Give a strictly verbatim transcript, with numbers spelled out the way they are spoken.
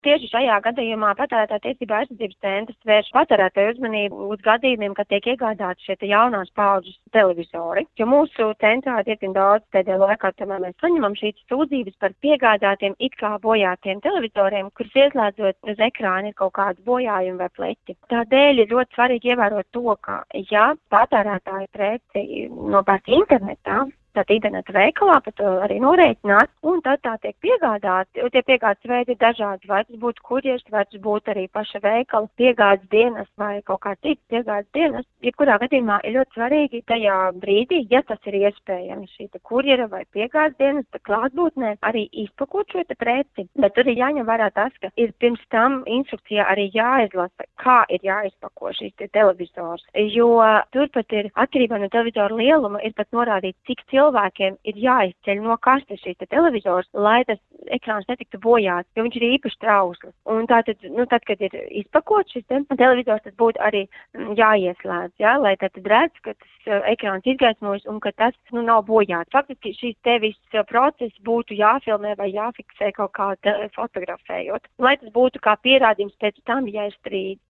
Tieši šajā gadījumā patērētāju tiesību aizsardzības centrs vērš patērētāju uzmanību uz gadījumiem, kad tiek iegādāti šie jaunās paudžas televizori. Jo mūsu centrā diezgan daudz pēdējā laikā, tomēr mēs saņemam šīs sūdzības par piegādātiem it kā bojātiem televizoriem, kurus ieslēdzot uz ekrāna ir kaut kādi bojājumi vai pleķi. Tādēļ ir ļoti svarīgi ievērot to, ka ja patērētāju preci nopērk internetā, tad interneta veikalā, pat arī norēķināt, un tad tā tiek piegādāti, un tie piegādes veidi ir dažādi, vai tas būtu kurjers, vai tas būtu arī paša veikala piegādes dienas vai kaut kā cits piegādes dienas. Jebkurā gadījumā ir ļoti svarīgi tajā brīdī, ja tas ir iespējams, šī kurjera vai piegādes dienas klātbūtnē arī izpakot šo te preci, bet tur ir jāņem vērā tas, ka ir pirms tam instrukcijā arī jāizlasa, kā ir jāizpako šīs te televizors, jo turpat ir atkarībā no televizoru lieluma ir pat norādīts, cik cilvēkiem ir jāizceļ no kastes šīs televizors, lai tas ekrāns netiktu bojāts, jo viņš ir īpaši trausls. Un tātad, nu, tad, kad ir izpakot šis te televizors, tas būtu arī jāieslēdz, ja, lai tad redz, ka tas ekrāns izgaismojas un ka tas, nu, nav bojāts. Faktiski šīs te viss process būtu jāfilmē vai jāfiksē kaut kā fotografējot, lai tas būtu kā pierādījums pēc tam, ja ir strīds.